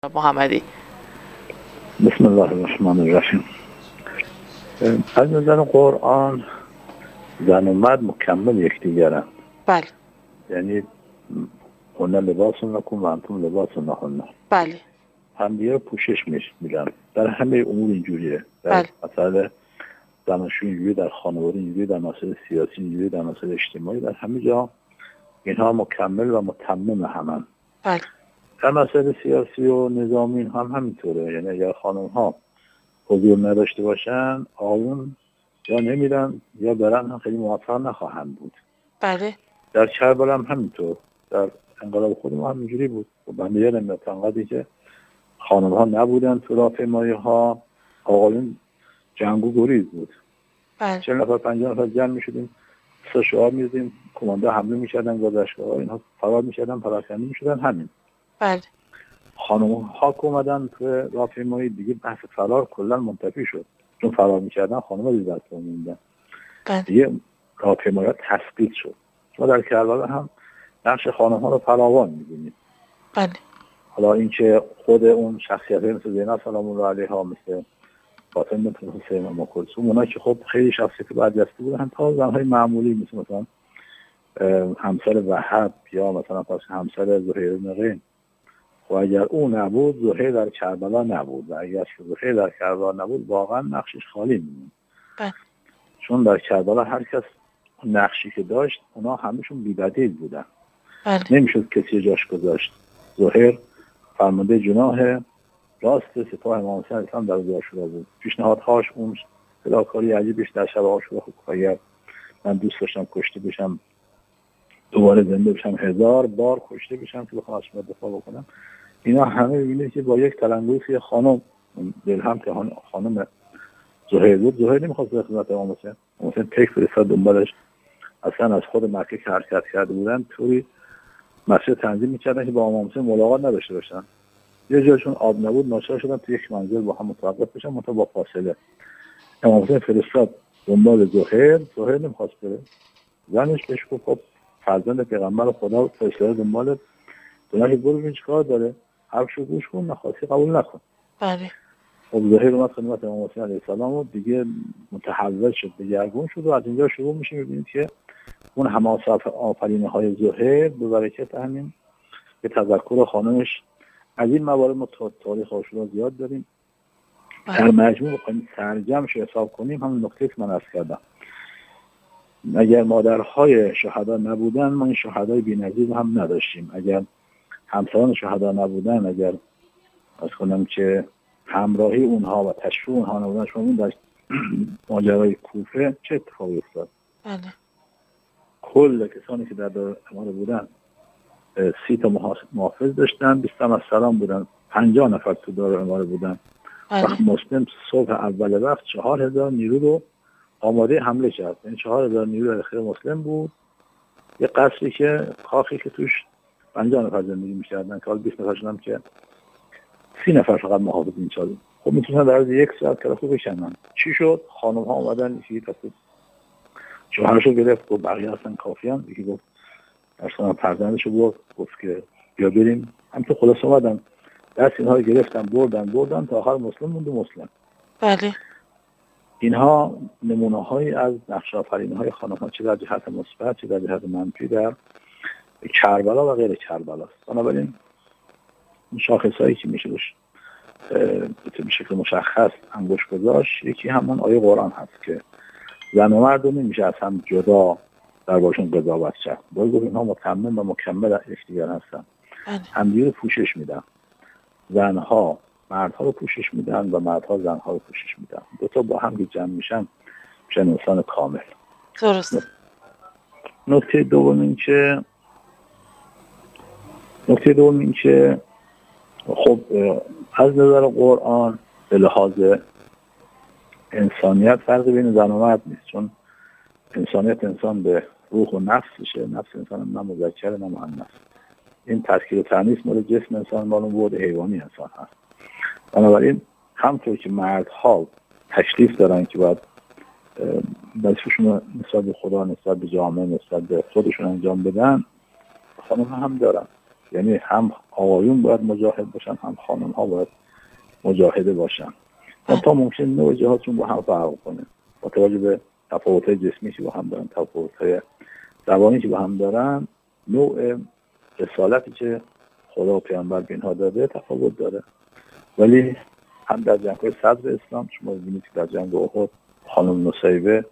محمدی. بسم الله الرحمن الرحیم. از نظر قرآن زن و مرد مکمل یکدیگرند. بله. یعنی هن لباس لکم و انتم لباس لهن. بله. همدیگه پوشش میدن. در همه امور اینجوریه. بله. مثلا زناشویی اینجوری، در خانواده اینجوری، در مسائل سیاسی اینجوری، در مسائل اجتماعی، در همه جا اینها مکمل و متمم همن. بله. در مسائل سیاسی و نظامی هم همینطوره. یعنی اگر خانم ها حضور نداشته باشن، آقایون یا نمیرن یا برن هم خیلی موفق نخواهند بود. بله. در کربلا هم همینطور. در انقلاب خودمون هم اینجوری بود. بنده یادم میاد که خانم ها نبودن تو راهپیمایی ها، آقایون جنگ و گریز بود. بله. 40 نفر 50 نفر جمع میشدیم، سه شعار می‌زدیم، کمانده حمله می‌کردن، گذشته‌ها اینها فرار می‌کردن، پراکنده می‌شدن. همین. بله. خانم ها که اومدن تو راهپیمایی دیگه بحث فرار کلا منتفی شد، چون فرار می‌کردن خانم‌ها دیگه دست موندن. بله. دیگه راهپیمایی تثبیت شد. ما در کربلا هم نقش خانم‌ها رو فراوان می‌بینیم. بله. حالا اینکه خود اون شخصیت‌های مثل زینب سلام الله علیها، مثل فاطمه بنت حسین و ام کلثوم، اونا که خب خیلی شخصیت برجسته بودن، تا زن‌های معمولی مثلا همسر وهب یا مثلا همسر زهیر بن قین. و اگر او نبود، زهیر در کربلا نبود، و اگر زهیر در کربلا نبود، واقعا نقشش خالی میمون. بله. چون در کربلا هر کس نقشی که داشت، اونا همشون بی‌بدیل بودن. بله. نمیشد کسی جاش گذاشت. زهیر فرمانده جناح راست سپاه امام حسین اسلام در روز عاشورا بود. پیشنهادهاش، اون فداکاری عجیبش در شب عاشورا، خب اگر من دوست داشتم کشته بشم، دوباره زنده بشم، 1000 بار کشته بشم که بخوام از شما دفاع بکنم. اینا همه می‌بینید که با یک تلنگوی که خانم دلهم که خانم زهیر بود، زهیر نمی‌خواست به خدمت امام حسین. امام حسین تک فرستاد دنبالش. اصلا از خود مکه که حرکت کرده بودن، طوری مسیر تنظیم می‌کردن که با امام حسین ملاقات نداشته باشن. یه جاشون آب نبود، ناچار شدن تو یک منزل با هم متوقف بشن، منتها با فاصله. امام حسین فرستاد دنبال زهیر نمی‌خواست بره. زنش بهش گفت خب فرزند پیغمبر خدا فرستاد دنبال دنیا، برو ببین چیکار داره، حرفشو گوش کن، نخواستی قبول نکن. بله. خب زهیر اومد خدمت امام حسین علیه السلام و دیگه متحول شد، دگرگون شد، و از اینجا شروع میشه می‌بینید که اون حماست آفرینه‌های زهیر به برکت همین به تذکر خانمش از این موارد ما تاریخ عاشورا زیاد داریم. در مجموع بخوایم سرجمش حساب کنیم، همون نکته که من عرض کردم، اگر مادرهای شهدا نبودن، ما این شهدای بی‌نظیر هم نداشتیم. اگر همسران شهدا نبودن، اگر از کنم که همراهی اونها و تشویق اونها نبودن، شما این در ماجرای کوفه چه اتفاقی افتاد؟ بله. کل کسانی که در دار اماره بودن 30 تا محافظ داشتن، 20 تا از سلام بودن، 50 نفر تو دار اماره بودن. وقت مسلم صبح اول وقت 4000 نیرو رو آماده حمله کرد. این 4000 نیرو اخیر مسلم بود. یه قصری که کاخی که توش 50 نفر زندگی می‌کردن، که حال 20 نفرشون هم که 30 نفر فقط محافظ می‌شدن. خب میتونن در از یک ساعت کلاسو بشنن. چی شد؟ خانم ها اومدن، یکی کسی شوهرشو گرفت و بقیه اصلا کافیان، یکی گفت اصلا فرزندشو گفت که بیا بریم. هم تو خلاص اومدن دست اینها رو گرفتن، بردن تا آخر مسلم موند و مسلم. بله. اینها نمونه‌هایی از نقش آفرینی‌های خانم‌ها، چه در جهت مثبت چه در جهت منفی، در کربلا و غیر کربلا است. بنابراین این شاخصایی که میشه روش به شکل مشخص انگشت گذاشت، یکی همون آیه قرآن هست که زن و مرد نمیشه از هم جدا در باشون قضاوت کرد. باید گفت اینها متمم و مکمل یکدیگر هستن. همدیگه رو پوشش میدن. زنها مردها رو پوشش میدن و مردها زنها رو پوشش میدن. دو تا با هم که جمع میشن انسان کامل. درست. نکته دوم این که خب از نظر قرآن به لحاظ انسانیت فرقی بین زن و مرد نیست، چون انسانیت انسان به روح و نفسشه. نفس انسان نه مذکر نه مؤنث. این تذکیر و تأنیث مال جسم انسان، مال بود حیوانی انسان هست. بنابراین همطور که مردها تشریف دارن که باید وظیفه‌شون نسبت به خدا، نسبت به جامعه، نسبت به خودشون انجام بدن، خانم‌ها هم دارن. یعنی هم آقایون باید مجاهد باشن، هم خانم ها باید مجاهده باشن. تا ممکن نوع جهادشون با هم فرق کنه، با توجه به تفاوت‌های جسمی که با هم دارن، تفاوت‌های زبانی که با هم دارن، نوع رسالتی که خدا و پیامبر به اینها داده تفاوت داره. ولی هم در جنگ‌های صدر اسلام شما می‌بینید که در جنگ احد خانم نصیبه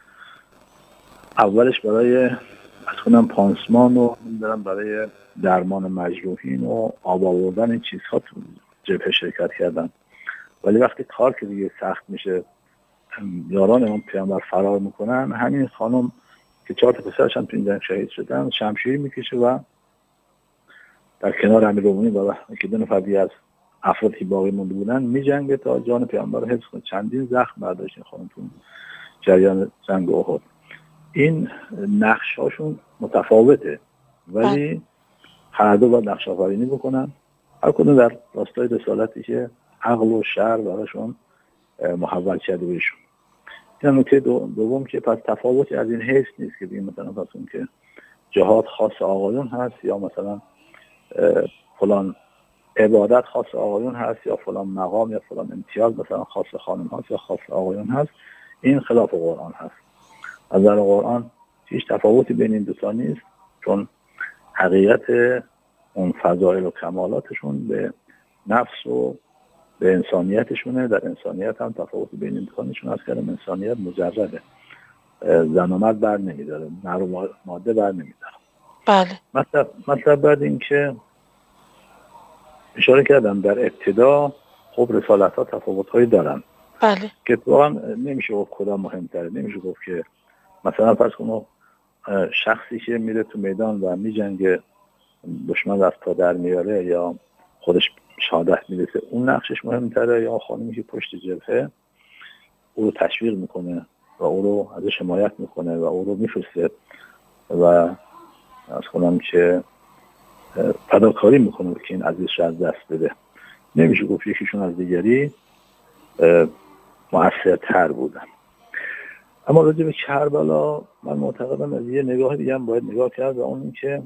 اولش برای پانسمان و برای درمان مجروحین و آب آوردن این چیزها تو جبهه شرکت کردن. ولی وقتی کار که دیگه سخت میشه، یاران امام پیامبر فرار میکنن، همین خانم که 4 تا پسرش هم تو این جنگ شهید شدن شمشیر میکشه و در کنار امیرالمومنین و که 2 نفر دیگه از افرادی باقی مونده بودن میجنگه تا جان پیامبر رو حفظ کنه. چندین زخم برداشت این خانم تو جریان جنگ احد. این نقش هاشون متفاوته، ولی هر دو باید نقش آفرینی بکنن، هر کدوم در راستای رسالتی که عقل و شرع براشون محول کرده بهشون. این نکته دوم که پس تفاوتی از این حیث نیست که بگیم مثلا پس اون که جهاد خاص آقایون هست یا مثلا فلان عبادت خاص آقایون هست یا فلان مقام یا فلان امتیاز مثلا خاص خانم هست یا خاص آقایون هست. این خلاف قرآن هست. از نظر قرآن هیچ تفاوتی بین این دو تا نیست، چون حقیقت اون فضائل و کمالاتشون به نفس و به انسانیتشونه. در انسانیت هم تفاوتی بین این دو تا نیست، چون از کلمه انسانیت مجرده، زن و مرد بر نمیداره، نر و ماده بر نمیداره. بله. مطلب بعد این که اشاره کردم در ابتدا خب رسالت ها تفاوت هایی دارن. بله. که واقعا نمیشه گفت کدام مهمتره. نمیشه گفت که مثلا فرض کنم شخصی که میره تو میدان و میجنگه، دشمن از پا در میاره یا خودش شهادت میرسه، اون نقشش مهمتره یا خانمی که پشت جبهه او رو تشویق میکنه و او رو ازش حمایت میکنه و او رو میفرسته و از کنم که فداکاری میکنه که این عزیزش از دست بده. نمیشه گفت یکیشون از دیگری مؤثرتر بودن. اما راجع به کربلا من معتقدم از یه نگاه دیگه هم باید نگاه کرد و اون این که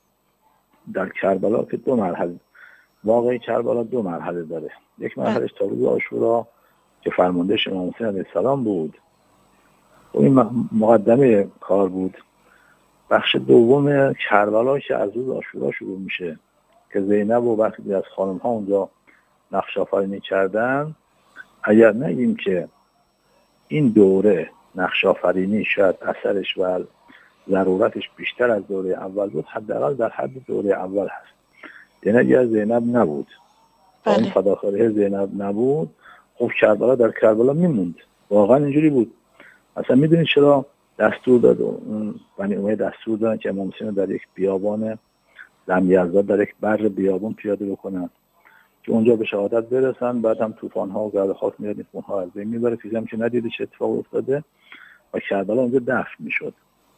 در کربلا که 2 مرحله، واقعی کربلا 2 مرحله داره. یک مرحلهش تا روز عاشورا که فرمانده امام حسین علیه السلام بود و این مقدمه کار بود. بخش دوم کربلا که از روز عاشورا شروع میشه که زینب و بخشی از خانم ها اونجا نقش آفرینی کردن. اگر نگیم که این دوره نقش آفرینی شاید اثرش و ضرورتش بیشتر از دوره اول بود، حداقل در حد دوره اول هست. یعنی اگر زینب نبود و اون فداکاری زینب نبود، خب کربلا در کربلا میموند. واقعا اینجوری بود. اصلا میدونید چرا دستور داد اون بنی امیه دستور دادن که امام حسین در یک بیابان لمیزداد در یک بر بیابان پیاده بکنن که اونجا به شهادت برسن، بعد هم طوفان ها و گرد خاک میاد این خونها از بین میبره. چیزی هم که ندیده چه اتفاق افتاده و کربلا اونجا دفن میشد.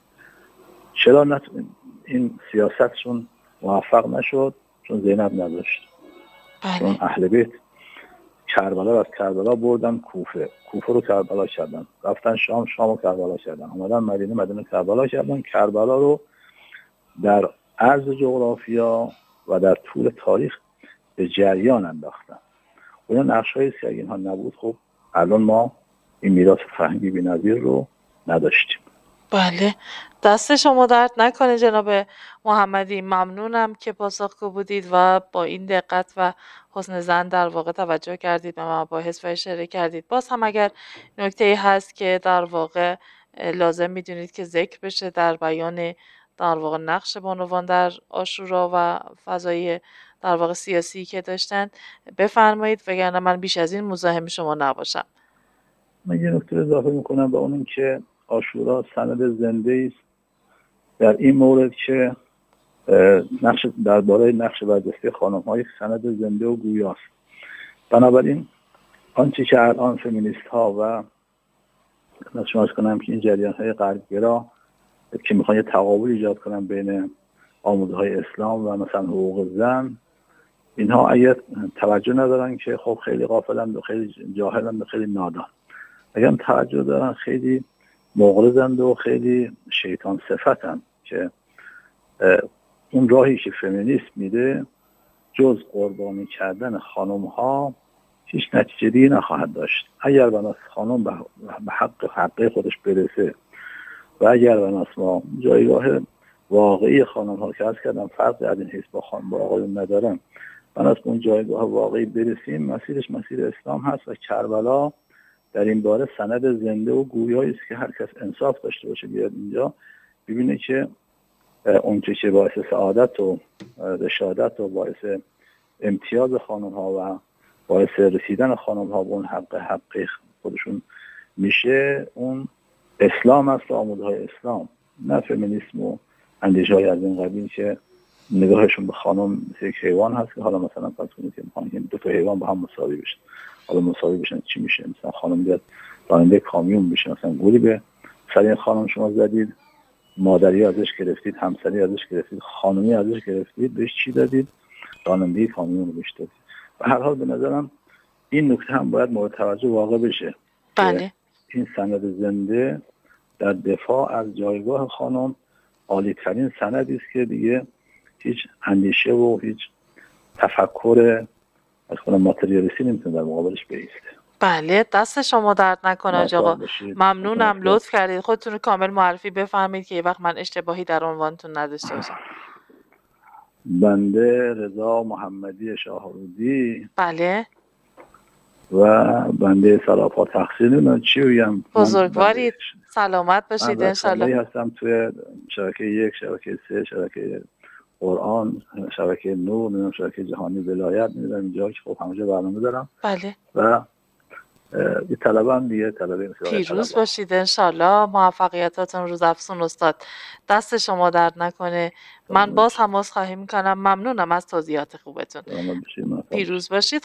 چرا این سیاستشون موفق نشد؟ چون زینب نداشت. چون اهل بیت کربلا رو از کربلا بردن کوفه رو کربلا کردن، رفتن شام رو کربلا کردن، اومدن مدینه کربلا کردن. کربلا رو در عرض جغرافیا و در طول تاریخ به جریان انداختن. اون نقش‌هایی که اگه اینها نبود، خب الان ما این میراث فرهنگی بی‌نظیر رو نداشتیم. بله، دست شما درد نکنه جناب محمدی. ممنونم که پاسخگو بودید و با این دقت و حسن ظن در واقع توجه کردید به مباحث و اشاره کردید. باز هم اگر نکته‌ای هست که در واقع لازم میدونید که ذکر بشه در بیان در واقع نقش بانوان در عاشورا و فضای در واقع سیاسی که داشتن بفرمایید، وگرنه من بیش از این مزاحم شما نباشم. من یه نکته اضافه میکنم به اون که عاشورا سند زنده است در این مورد که نقش درباره نقش برجسته خانم‌ها یک سند زنده و گویاست. بنابراین آنچه که الان فمینیست ها و شمارش کنم که این جریان های غربگرا که میخوان یه تقابل ایجاد کنن بین آموزه های اسلام و مثلا حقوق زن، اینها اگر توجه ندارن که خب خیلی غافلند و خیلی جاهلند و خیلی نادان. اگر توجه دارن خیلی مغرضند و خیلی شیطان صفتند که اون راهی که فمینیسم میده جز قربانی کردن خانم ها هیچ نتیجه دیگه نخواهد داشت. اگر بناس خانم به حق خودش برسه و اگر بناس ما جایگاه واقعی خانم ها که از کردم فرق از این حیث با آقایون ندارم، بناس اون جایگاه واقعی برسیم، مسیرش مسیر اسلام هست و کربلا در این باره سند زنده و گویایی است که هر کس انصاف داشته باشه بیاد اینجا ببینه که اونچه که باعث سعادت و رشادت و باعث امتیاز خانم ها و باعث رسیدن خانم ها به اون حق خودشون میشه، اون اسلام است و آموزهای اسلام، نه فمینیسم و اندیشه های از این قبیل که نگاهشون به خانم مثل یک حیوان هست که حالا مثلا فرض کنید که میخوان دو تا حیوان با هم مساوی بشن، حالا مساوی بشن چی میشه؟ مثلا خانم بیاد راننده کامیون بشه، مثلا گولی به سر این خانم شما زدید، مادری ازش گرفتید، همسری ازش گرفتید، خانمی ازش گرفتید، بهش چی دادید؟ راننده کامیون رو بهش دادید. و هر حال به نظرم این نکته هم باید مورد توجه واقع بشه. بله. این سند زنده در دفاع از جایگاه خانم عالی ترین سندی است که دیگه هیچ اندیشه و هیچ تفکر از خودم ماتریالیستی نمیتونه در مقابلش بیسته. بله، دست شما درد نکنه حاج آقا. ممنونم، لطف کردید. خودتون رو کامل معرفی بفرمایید که یه وقت من اشتباهی در عنوانتون نداشته باشم. بنده رضا محمدی شاهرودی. بله. و بنده سراپا تقصیر نمیدونم چی بگم. بزرگوارید، سلامت باشید انشالله. من هستم توی شبکه 1، شبکه 3، شبکه قرآن، شبکه نور، نمیدونم شبکه جهانی ولایت، نمیدونم اینجا که خب همونجا برنامه دارم. بله. و یه طلبه هم دیگه، طلبه پیروز باشید انشالله. موفقیتاتون روز افزون استاد. دست شما درد نکنه. من باز هم عذرخواهی میکنم. ممنونم از توضیحات خوبتون. پیروز باشید.